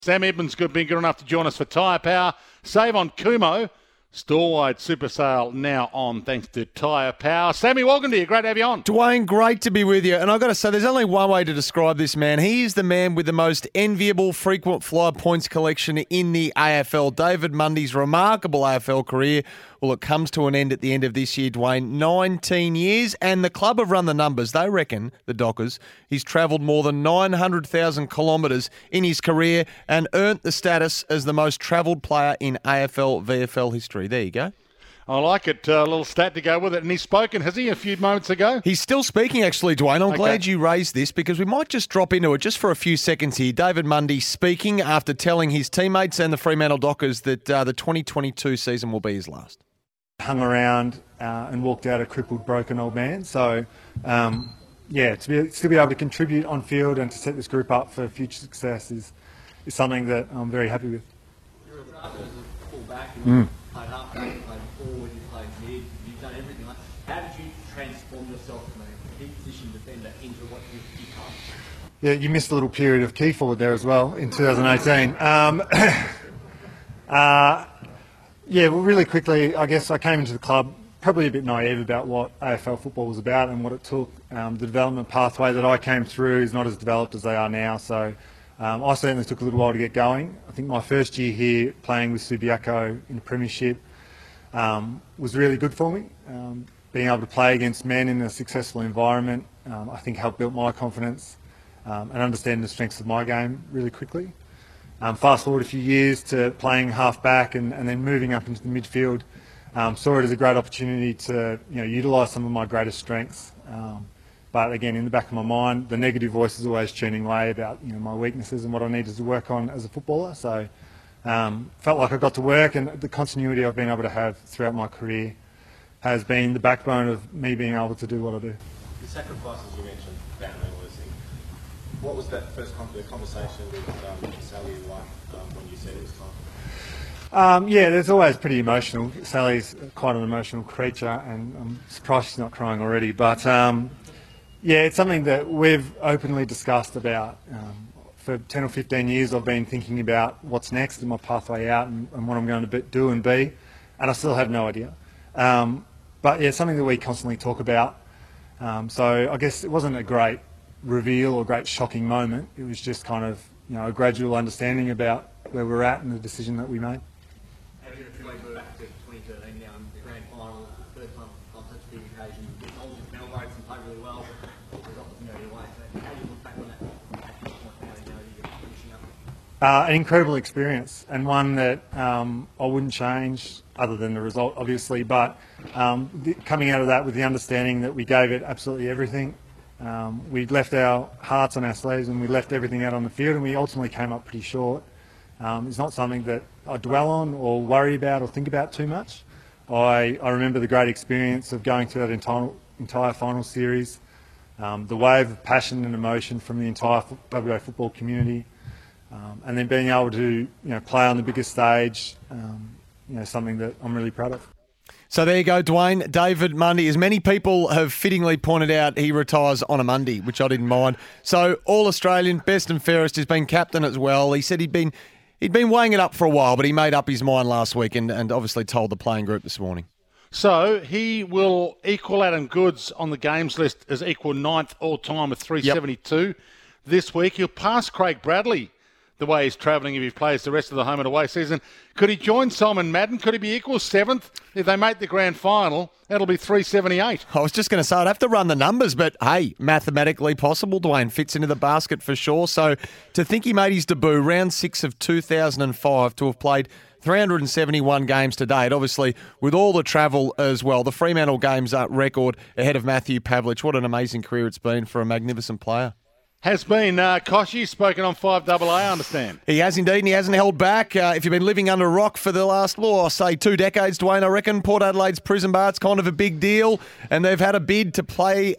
Sam Edmonds being good enough to join us for Tyre Power. Save on Kumo. Store-wide super sale now on thanks to Tyre Power. Sammy, welcome to you. Great to have you on. Dwayne, great to be with you. And I've got to say, there's only one way to describe this man. He is the man with the most enviable frequent flyer points collection in the AFL. David Mundy's remarkable AFL career, well, it comes to an end at the end of this year, Dwayne. 19 years, and the club have run the numbers. They reckon, the Dockers, he's travelled more than 900,000 kilometres in his career and earned the status as the most travelled player in AFL VFL history. There you go. I like it. A little stat to go with it. And he's spoken, has he, a few moments ago? He's still speaking, actually, Dwayne. I'm glad you raised this because we might just drop into it just for a few seconds here. David Mundy speaking after telling his teammates and the Fremantle Dockers that the 2022 season will be his last. Hung around and walked out a crippled, broken old man. So, to still be able to contribute on field and to set this group up for future success is something that I'm very happy with. You're a starter as a full-back, you played half-back, you played forward, you played mid, you've done everything. How did you transform yourself from a key position defender into what you've become? Yeah, you missed a little period of key forward there as well in 2018. Well, really quickly, I guess I came into the club probably a bit naive about what AFL football was about and what it took. The development pathway that I came through is not as developed as they are now, so I certainly took a little while to get going. I think my first year here playing with Subiaco in the Premiership was really good for me. Being able to play against men in a successful environment, I think helped build my confidence and understand the strengths of my game really quickly. Fast forward a few years to playing half-back and then moving up into the midfield, saw it as a great opportunity to utilise some of my greatest strengths. But again, in the back of my mind, the negative voice is always tuning away about my weaknesses and what I needed to work on as a footballer. So felt like I got to work, and the continuity I've been able to have throughout my career has been the backbone of me being able to do what I do. The sacrifices you mentioned, family was in. What was that first conversation with Sally like when you said it was time? There's always pretty emotional. Sally's quite an emotional creature, and I'm surprised she's not crying already. But it's something that we've openly discussed about. For 10 or 15 years, I've been thinking about what's next and my pathway out and what I'm going to do and be, and I still have no idea. It's something that we constantly talk about. So I guess it wasn't a great reveal or great shocking moment. It was just kind of a gradual understanding about where we're at and the decision that we made. How do you feel like we're back to 2013 now in the grand final, first time on such a big occasion? You hold your medal votes and play really well, but the result doesn't go your way. So how do you look back on that at this point now you're finishing up? An incredible experience, and one that I wouldn't change other than the result, obviously, but coming out of that with the understanding that we gave it absolutely everything. We left our hearts on our sleeves and we left everything out on the field, and we ultimately came up pretty short. It's not something that I dwell on or worry about or think about too much. I remember the great experience of going through that entire final series, the wave of passion and emotion from the entire WA football community, and then being able to play on the biggest stage, something that I'm really proud of. So there you go, Dwayne. David Mundy, as many people have fittingly pointed out, he retires on a Monday, which I didn't mind. So All-Australian, best and fairest, has been captain as well. He said he'd been weighing it up for a while, but he made up his mind last week and obviously told the playing group this morning. So he will equal Adam Goodes on the games list as equal 9th all-time with 372 this week. He'll pass Craig Bradley the way he's travelling if he plays the rest of the home and away season. Could he join Simon Madden? Could he be equal 7th? If they make the grand final, that'll be 378. I was just going to say, I'd have to run the numbers, but hey, mathematically possible. Dwayne fits into the basket for sure. So to think he made his debut round 6 of 2005, to have played 371 games to date, obviously with all the travel as well. The Fremantle Games record ahead of Matthew Pavlich. What an amazing career it's been for a magnificent player. Has been. Koshy spoken on 5AA, I understand. He has indeed, and he hasn't held back. If you've been living under a rock for the last, I'll say 2 decades, Dwayne, I reckon, Port Adelaide's prison bar, it's kind of a big deal, and they've had a bid to play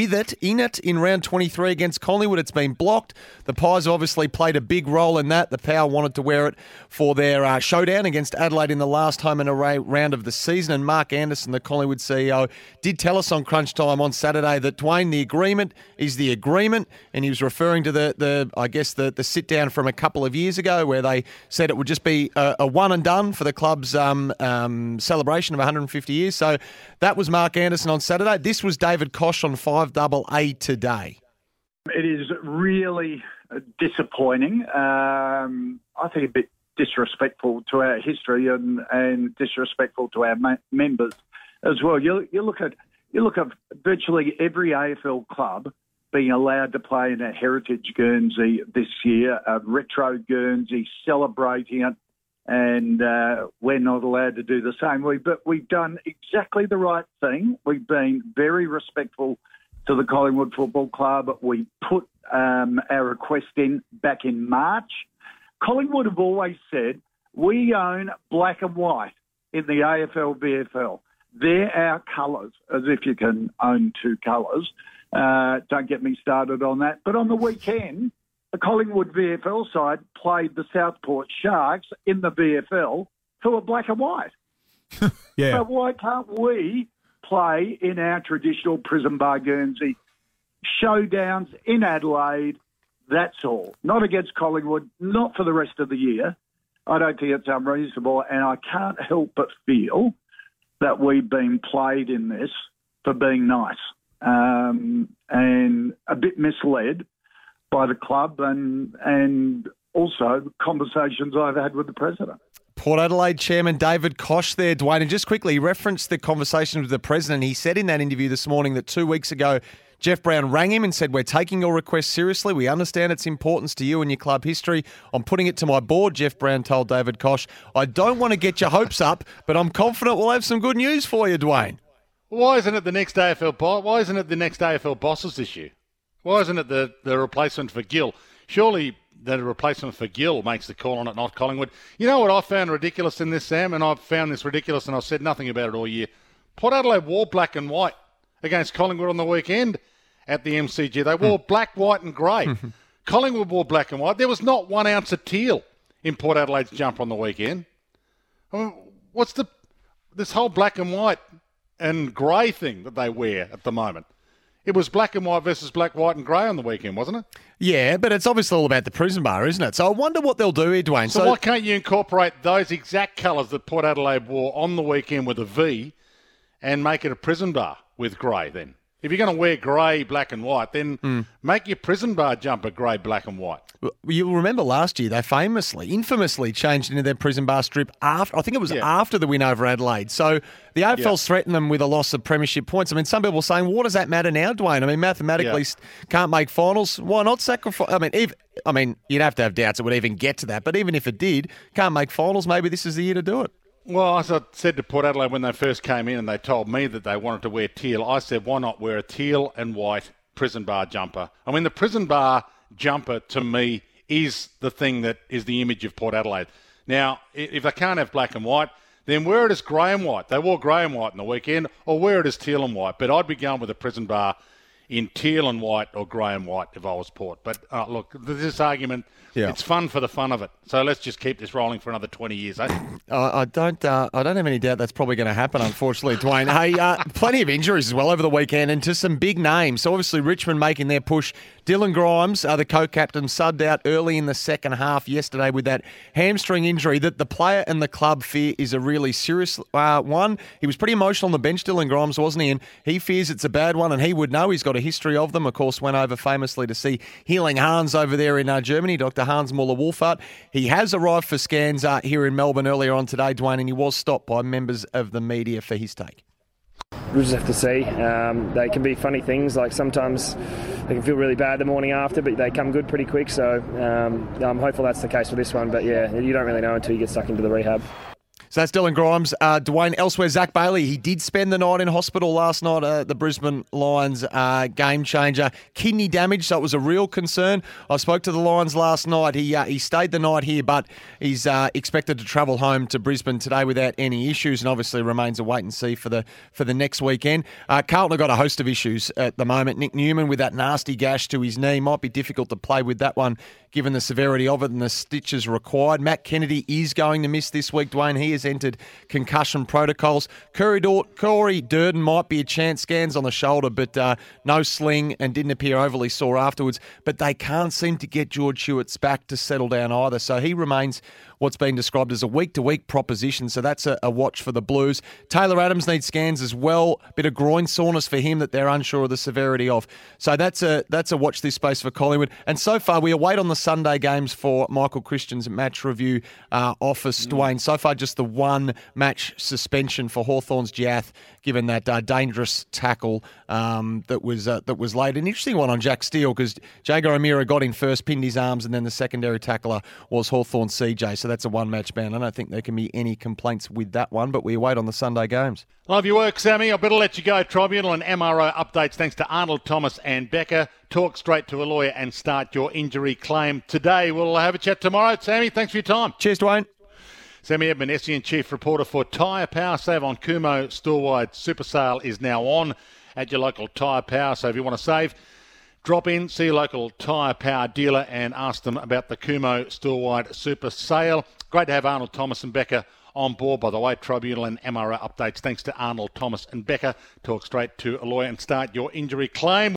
in round 23 against Collingwood. It's been blocked. The Pies obviously played a big role in that. The Power wanted to wear it for their showdown against Adelaide in the last home and away round of the season, and Mark Anderson, the Collingwood CEO, did tell us on Crunch Time on Saturday that, Dwayne, the agreement is the agreement, and he was referring to the sit down from a couple of years ago where they said it would just be a one and done for the club's celebration of 150 years. So that was Mark Anderson on Saturday. This was David Koch on 5AA today. It is really disappointing. I think a bit disrespectful to our history and disrespectful to our members as well. You look at virtually every AFL club being allowed to play in a heritage Guernsey this year, a retro Guernsey, celebrating it, and we're not allowed to do the same. But we've done exactly the right thing. We've been very respectful to the Collingwood Football Club. We put our request in back in March. Collingwood have always said we own black and white in the AFL VFL. They're our colours, as if you can own two colours. Don't get me started on that. But on the weekend, the Collingwood VFL side played the Southport Sharks in the VFL who are black and white. Yeah. So why can't we play in our traditional Prison Bar Guernsey showdowns in Adelaide? That's all. Not against Collingwood, not for the rest of the year. I don't think it's unreasonable, and I can't help but feel that we've been played in this for being nice and a bit misled by the club and also conversations I've had with the president. Port Adelaide Chairman David Koch there, Dwayne. And just quickly, he referenced the conversation with the president. He said in that interview this morning that 2 weeks ago, Jeff Brown rang him and said, we're taking your request seriously. We understand its importance to you and your club history. I'm putting it to my board, Jeff Brown told David Koch. I don't want to get your hopes up, but I'm confident we'll have some good news for you, Dwayne. Why isn't it the next AFL boss's issue? Why isn't it the replacement for Gill? Surely the replacement for Gill makes the call on it, not Collingwood. You know what I found ridiculous in this, Sam? And I've found this ridiculous and I've said nothing about it all year. Port Adelaide wore black and white against Collingwood on the weekend at the MCG. They wore black, white and grey. Collingwood wore black and white. There was not 1 ounce of teal in Port Adelaide's jumper on the weekend. I mean, what's this whole black and white and grey thing that they wear at the moment? It was black and white versus black, white and grey on the weekend, wasn't it? Yeah, but it's obviously all about the Prison Bar, isn't it? So I wonder what they'll do here, Dwayne. So why can't you incorporate those exact colours that Port Adelaide wore on the weekend with a V and make it a Prison Bar with grey then? If you're going to wear grey, black and white, then make your Prison Bar jumper grey, black and white. You'll remember last year they infamously changed into their Prison Bar strip after, I think it was after the win over Adelaide. So the AFL's threatened them with a loss of premiership points. I mean, some people are saying, what does that matter now, Dwayne? I mean, mathematically can't make finals. Why not sacrifice? I mean, you'd have to have doubts it would even get to that. But even if it did, can't make finals, maybe this is the year to do it. Well, as I said to Port Adelaide when they first came in and they told me that they wanted to wear teal, I said, why not wear a teal and white Prison Bar jumper? I mean, the Prison Bar jumper, to me, is the thing that is the image of Port Adelaide. Now, if they can't have black and white, then wear it as grey and white. They wore grey and white on the weekend, or wear it as teal and white. But I'd be going with a Prison Bar in teal and white or grey and white if I was Port. But look, this argument, it's fun for the fun of it. So let's just keep this rolling for another 20 years, eh? I don't have any doubt that's probably going to happen, unfortunately, Dwayne. Hey, plenty of injuries as well over the weekend and to some big names. So obviously Richmond making their push. Dylan Grimes, the co-captain, subbed out early in the second half yesterday with that hamstring injury that the player and the club fear is a really serious one. He was pretty emotional on the bench, Dylan Grimes, wasn't he? And he fears it's a bad one, and he would know. He's got a history of them. Of course, went over famously to see Healing Hans over there in Germany, Dr. Hans Muller-Wohlfahrt. He has arrived for scans here in Melbourne earlier on today, Dwayne, and he was stopped by members of the media for his take. We'll just have to see. They can be funny things, like sometimes they can feel really bad the morning after, but they come good pretty quick, so I'm hopeful that's the case for this one, but yeah, you don't really know until you get stuck into the rehab. So that's Dylan Grimes. Dwayne, elsewhere, Zach Bailey, he did spend the night in hospital last night at the Brisbane Lions, game changer. Kidney damage, so it was a real concern. I spoke to the Lions last night. He stayed the night here, but he's expected to travel home to Brisbane today without any issues, and obviously remains a wait and see for the next weekend. Carlton have got a host of issues at the moment. Nick Newman with that nasty gash to his knee. Might be difficult to play with that one given the severity of it and the stitches required. Matt Kennedy is going to miss this week, Dwayne. He is players entered concussion protocols. Corey Durden might be a chance, scans on the shoulder, but no sling and didn't appear overly sore afterwards. But they can't seem to get George Hewitt's back to settle down either. So he remains what's been described as a week-to-week proposition. So that's a watch for the Blues. Taylor Adams needs scans as well. Bit of groin soreness for him that they're unsure of the severity of. So that's a watch this space for Collingwood. And so far, we await on the Sunday games for Michael Christian's match review office, Dwayne. So far, just the one match suspension for Hawthorn's Jiath, given that dangerous tackle that was laid. An interesting one on Jack Steele, because Jago O'Meara got in first, pinned his arms, and then the secondary tackler was Hawthorn's CJ. So that's a one-match ban. I don't think there can be any complaints with that one, but we await on the Sunday games. Love your work, Sammy. I better let you go. Tribunal and MRO updates thanks to Arnold, Thomas and Becker. Talk straight to a lawyer and start your injury claim today. We'll have a chat tomorrow. Sammy, thanks for your time. Cheers, Dwayne. Sammy Edmund, SEN Chief Reporter for Tyre Power. Save on Kumo store-wide super sale is now on at your local Tyre Power. So if you want to save, drop in, see your local Tyre Power dealer and ask them about the Kumo store-wide super sale. Great to have Arnold, Thomas and Becker on board. By the way, Tribunal and MRO updates thanks to Arnold, Thomas and Becker. Talk straight to a lawyer and start your injury claim.